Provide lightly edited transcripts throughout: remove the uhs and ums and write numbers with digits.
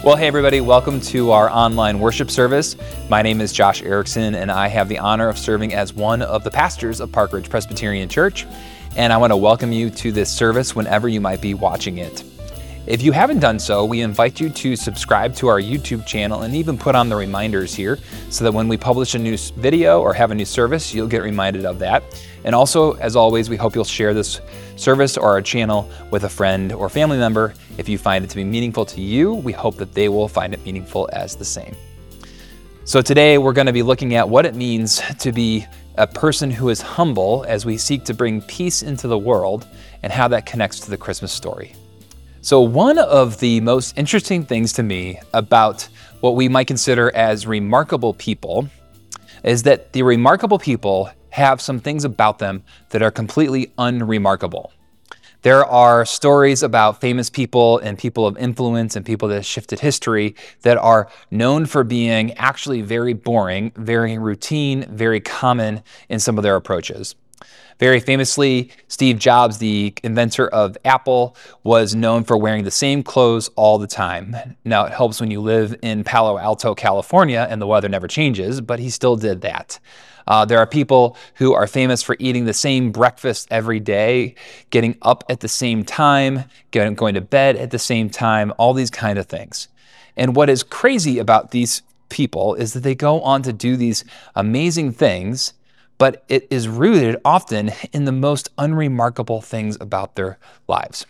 Well, hey everybody, welcome to our online worship service. My name is Josh Erickson, and I have the honor of serving as one of the pastors of Park Ridge Presbyterian Church. And I want to welcome you to this service whenever you might be watching it. If you haven't done so, we invite you to subscribe to our YouTube channel and even put on the reminders here so that when we publish a new video or have a new service, you'll get reminded of that. And also, as always, we hope you'll share this service or our channel with a friend or family member. If you find it to be meaningful to you, we hope that they will find it meaningful as the same. So today we're going to be looking at what it means to be a person who is humble as we seek to bring peace into the world and how that connects to the Christmas story. So one of the most interesting things to me about what we might consider as remarkable people is that the remarkable people have some things about them that are completely unremarkable. There are stories about famous people and people of influence and people that have shifted history that are known for being actually very boring, very routine, very common in some of their approaches. Very famously, Steve Jobs, the inventor of Apple, was known for wearing the same clothes all the time. Now, it helps when you live in Palo Alto, California, and the weather never changes, but he still did that. There are people who are famous for eating the same breakfast every day, getting up at the same time, going to bed at the same time, all these kind of things. And what is crazy about these people is that they go on to do these amazing things, but it is rooted often in the most unremarkable things about their lives.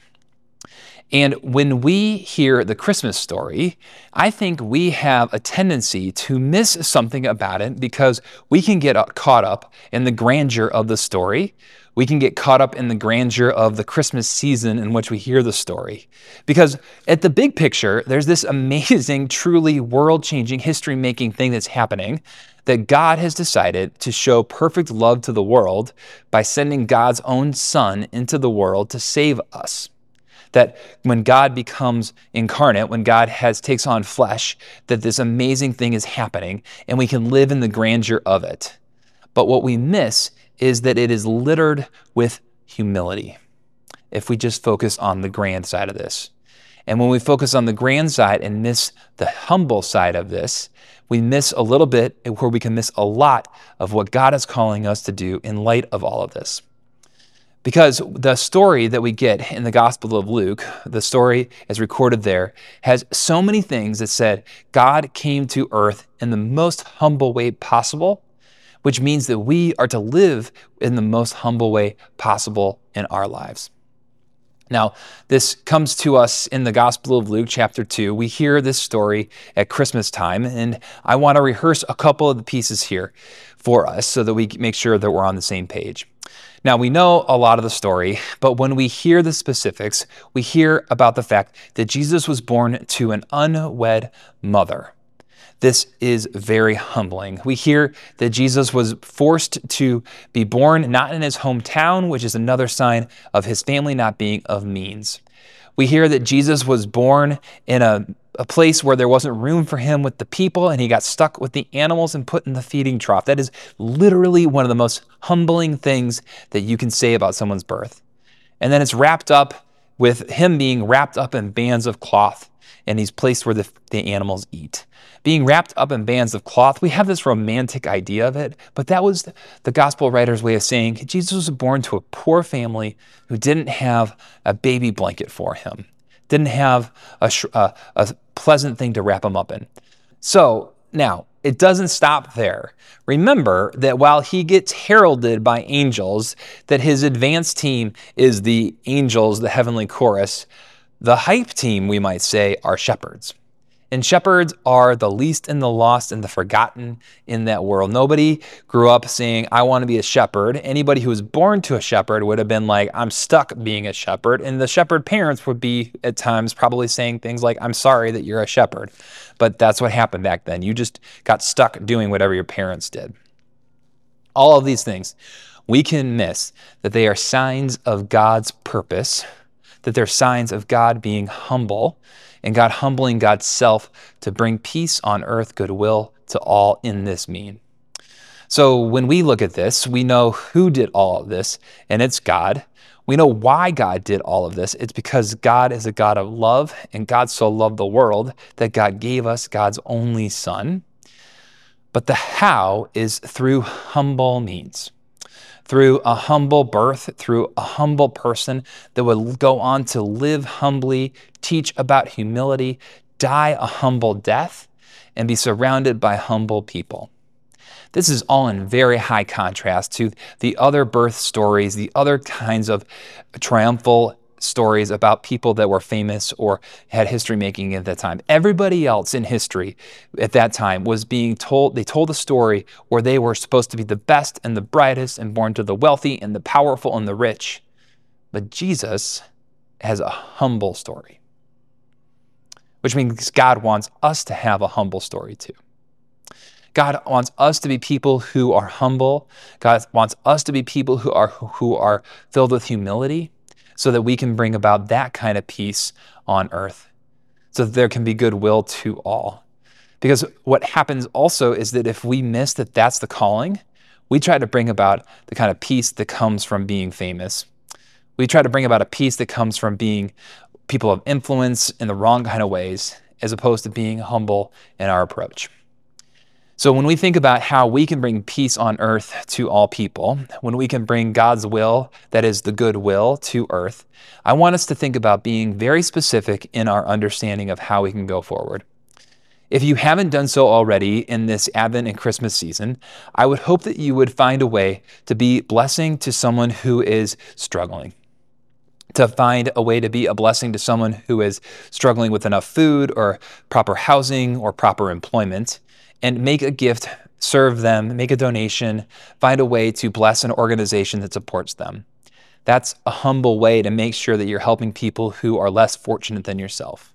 And when we hear the Christmas story, I think we have a tendency to miss something about it because we can get caught up in the grandeur of the story. We can get caught up in the grandeur of the Christmas season in which we hear the story. Because at the big picture, there's this amazing, truly world-changing, history-making thing that's happening, that God has decided to show perfect love to the world by sending God's own Son into the world to save us. That when God becomes incarnate, when God takes on flesh, that this amazing thing is happening and we can live in the grandeur of it. But what we miss is that it is littered with humility if we just focus on the grand side of this. And when we focus on the grand side and miss the humble side of this, we miss a little bit where we can miss a lot of what God is calling us to do in light of all of this. Because the story that we get in the Gospel of Luke, the story as recorded there, has so many things that said God came to earth in the most humble way possible, which means that we are to live in the most humble way possible in our lives. Now, this comes to us in the Gospel of Luke, chapter 2. We hear this story at Christmas time, and I want to rehearse a couple of the pieces here for us so that we make sure that we're on the same page. Now, we know a lot of the story, but when we hear the specifics, we hear about the fact that Jesus was born to an unwed mother. This is very humbling. We hear that Jesus was forced to be born not in his hometown, which is another sign of his family not being of means. We hear that Jesus was born in a place where there wasn't room for him with the people, and he got stuck with the animals and put in the feeding trough. That is literally one of the most humbling things that you can say about someone's birth. And then it's wrapped up with him being wrapped up in bands of cloth, and he's placed where the animals eat. Being wrapped up in bands of cloth, we have this romantic idea of it, but that was the gospel writer's way of saying Jesus was born to a poor family who didn't have a baby blanket for him, didn't have a pleasant thing to wrap him up in. So now, it doesn't stop there. Remember that while he gets heralded by angels, that his advance team is the angels, the heavenly chorus, the hype team, we might say, are shepherds. And shepherds are the least and the lost and the forgotten in that world. Nobody grew up saying, I want to be a shepherd. Anybody who was born to a shepherd would have been like, I'm stuck being a shepherd. And the shepherd parents would be at times probably saying things like, I'm sorry that you're a shepherd. But that's what happened back then. You just got stuck doing whatever your parents did. All of these things, we can miss that they are signs of God's purpose, that they're signs of God being humble, and God humbling God's self to bring peace on earth, goodwill to all in this mean. So when we look at this, we know who did all of this, and it's God. We know why God did all of this. It's because God is a God of love, and God so loved the world that God gave us God's only Son. But the how is through humble means, through a humble birth, through a humble person that would go on to live humbly, teach about humility, die a humble death, and be surrounded by humble people. This is all in very high contrast to the other birth stories, the other kinds of triumphal stories about people that were famous or had history making at that time. Everybody else in history at that time was being told, they told a story where they were supposed to be the best and the brightest and born to the wealthy and the powerful and the rich. But Jesus has a humble story, which means God wants us to have a humble story too. God wants us to be people who are humble. God wants us to be people who are filled with humility so that we can bring about that kind of peace on earth, so that there can be goodwill to all. Because what happens also is that if we miss that that's the calling, we try to bring about the kind of peace that comes from being famous. We try to bring about a peace that comes from being people of influence in the wrong kind of ways, as opposed to being humble in our approach. So when we think about how we can bring peace on earth to all people, when we can bring God's will, that is the good will, to earth, I want us to think about being very specific in our understanding of how we can go forward. If you haven't done so already in this Advent and Christmas season, I would hope that you would find a way to be blessing to someone who is struggling, to find a way to be a blessing to someone who is struggling with enough food or proper housing or proper employment, and make a gift, serve them, make a donation, find a way to bless an organization that supports them. That's a humble way to make sure that you're helping people who are less fortunate than yourself.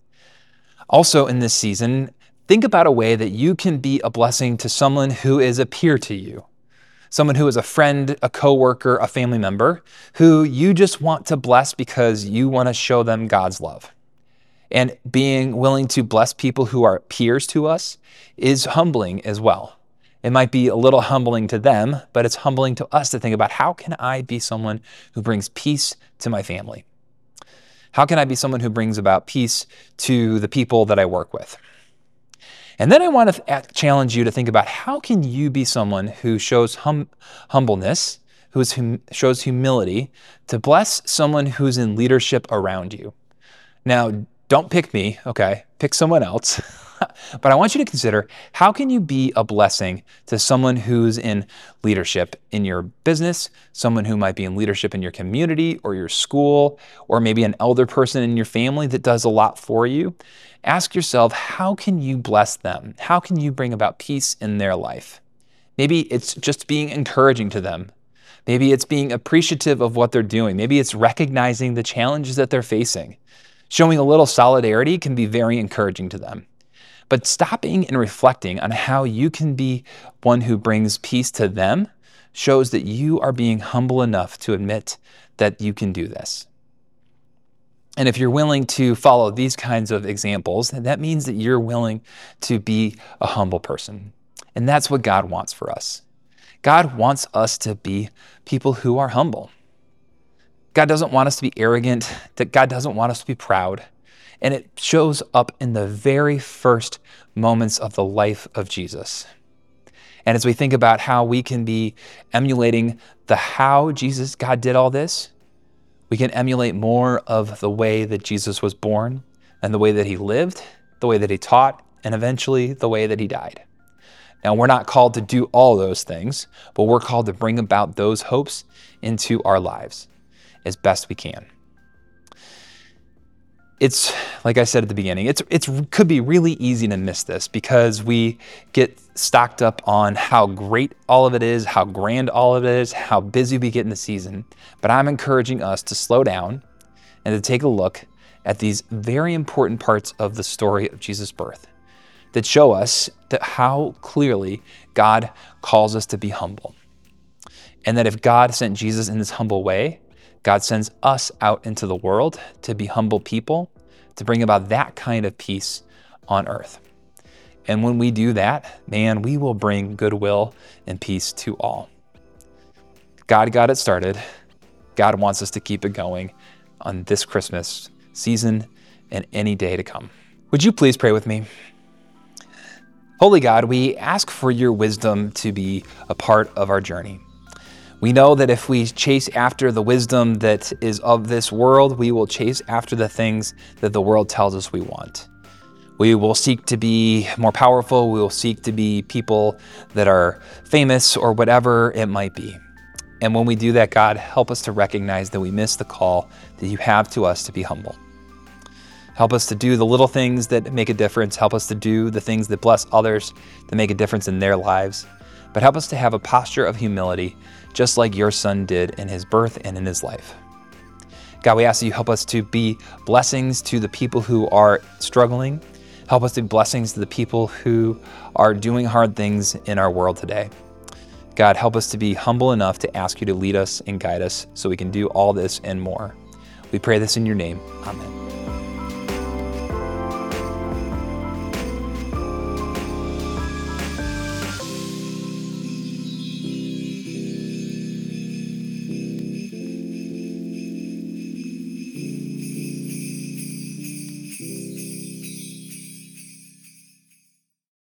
Also in this season, think about a way that you can be a blessing to someone who is a peer to you, someone who is a friend, a coworker, a family member, who you just want to bless because you want to show them God's love. And being willing to bless people who are peers to us is humbling as well. It might be a little humbling to them, but it's humbling to us to think about, how can I be someone who brings peace to my family? How can I be someone who brings about peace to the people that I work with? And then I want to challenge you to think about, how can you be someone who shows humbleness, shows humility, to bless someone who's in leadership around you? Now, don't pick me, okay? Pick someone else. But I want you to consider, how can you be a blessing to someone who's in leadership in your business, someone who might be in leadership in your community or your school, or maybe an elder person in your family that does a lot for you? Ask yourself, how can you bless them? How can you bring about peace in their life? Maybe it's just being encouraging to them. Maybe it's being appreciative of what they're doing. Maybe it's recognizing the challenges that they're facing. Showing a little solidarity can be very encouraging to them. But stopping and reflecting on how you can be one who brings peace to them shows that you are being humble enough to admit that you can do this. And if you're willing to follow these kinds of examples, that means that you're willing to be a humble person. And that's what God wants for us. God wants us to be people who are humble. God doesn't want us to be arrogant, that God doesn't want us to be proud. And it shows up in the very first moments of the life of Jesus. And as we think about how we can be emulating how God did all this, we can emulate more of the way that Jesus was born and the way that he lived, the way that he taught, and eventually the way that he died. Now, we're not called to do all those things, but we're called to bring about those hopes into our lives as best we can. It's, like I said at the beginning, it could be really easy to miss this because we get stocked up on how great all of it is, how grand all of it is, how busy we get in the season. But I'm encouraging us to slow down and to take a look at these very important parts of the story of Jesus' birth that show us that how clearly God calls us to be humble. And that if God sent Jesus in this humble way, God sends us out into the world to be humble people, to bring about that kind of peace on earth. And when we do that, man, we will bring goodwill and peace to all. God got it started. God wants us to keep it going on this Christmas season and any day to come. Would you please pray with me? Holy God, we ask for your wisdom to be a part of our journey. We know that if we chase after the wisdom that is of this world, we will chase after the things that the world tells us we want. We will seek to be more powerful. We will seek to be people that are famous or whatever it might be. And when we do that, God, help us to recognize that we miss the call that you have to us to be humble. Help us to do the little things that make a difference. Help us to do the things that bless others, that make a difference in their lives. But help us to have a posture of humility, just like your son did in his birth and in his life. God, we ask that you help us to be blessings to the people who are struggling. Help us to be blessings to the people who are doing hard things in our world today. God, help us to be humble enough to ask you to lead us and guide us so we can do all this and more. We pray this in your name. Amen.